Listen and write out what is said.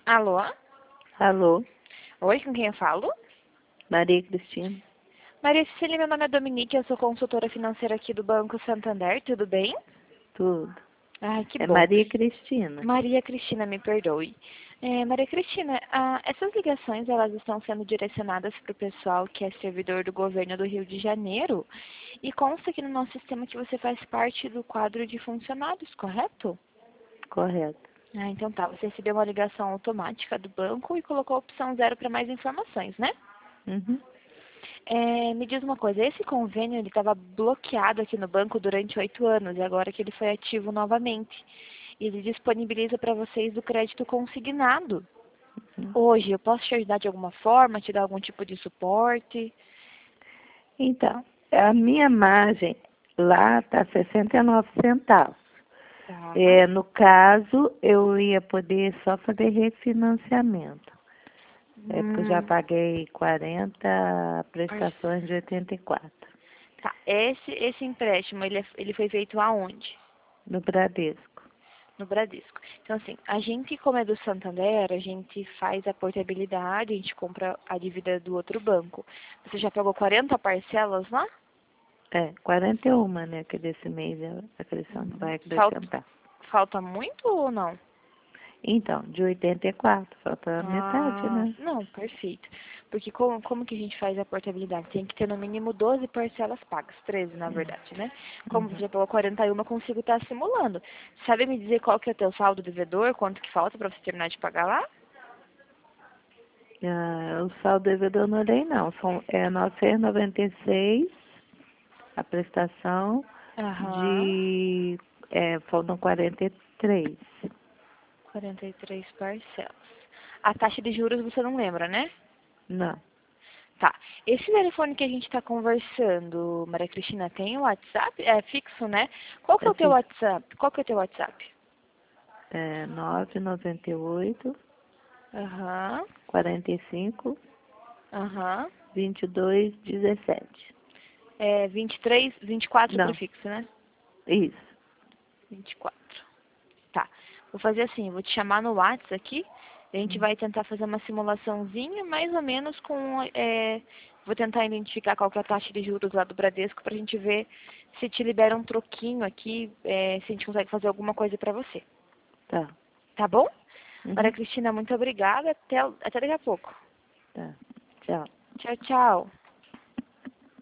Alô? Alô, Oi, com quem eu falo? Maria Cristina. Maria Cecília, meu nome é Dominique, eu sou consultora financeira aqui do Banco Santander, tudo bem? Tudo. Ai, que É bom. Maria Cristina. Maria Cristina, me perdoe. Maria Cristina, essas ligações elas estão sendo direcionadas para o pessoal que é servidor do governo do Rio de Janeiro e consta aqui no nosso sistema que você faz parte do quadro de funcionários, correto? Correto. Ah, então tá. Você recebeu uma ligação automática do banco e colocou a opção 0 para mais informações, né? Uhum. Me diz uma coisa, esse convênio ele estava bloqueado aqui no banco durante 8 anos e agora que ele foi ativo novamente. Ele disponibiliza para vocês o crédito consignado. Uhum. Hoje, eu posso te ajudar de alguma forma, te dar algum tipo de suporte? Então, a minha margem lá está 69 centavos. Tá. No caso, eu ia poder só fazer refinanciamento. Porque eu já Hum, paguei 40 acho- prestações de 84 tá. Esse empréstimo, ele foi feito aonde? no Bradesco. No Bradesco. Então, assim, a gente, como é do Santander, a gente faz a portabilidade, a gente compra a dívida do outro banco. Você já pagou 40 parcelas lá? 41, né? Que desse mês vai Falta, acrescentar. falta muito ou não? Então, de 84, falta a metade, Ah, né? não, perfeito. Porque como que a gente faz a portabilidade? Tem que ter no mínimo 12 parcelas pagas, 13 na verdade, né? Como você Uhum. já pagou 41, eu consigo estar simulando. Sabe me dizer qual que é o teu saldo devedor, quanto que falta para você terminar de pagar lá? O saldo devedor eu não olhei, não. É 996 a prestação Aham, de... faltam 43. 43 parcelas. A taxa de juros você não lembra, né? Não. Tá. Esse telefone que a gente está conversando, Maria Cristina, tem o WhatsApp? É fixo, né? Qual que é É o teu fixo. WhatsApp? Qual que é o teu WhatsApp? 998 Aham, 45 aham. 22 17. 23, 24 Não, prefixo, né? isso. 24. Tá. Vou fazer assim, vou te chamar no WhatsApp aqui. A gente vai tentar fazer uma simulaçãozinha, mais ou menos com... vou tentar identificar qual que é a taxa de juros lá do Bradesco pra gente ver se te libera um troquinho aqui, se a gente consegue fazer alguma coisa pra você. Tá. Tá bom? Maria Uhum. Cristina, muito obrigada. Até daqui a pouco. Tá. Tchau. Tchau, tchau.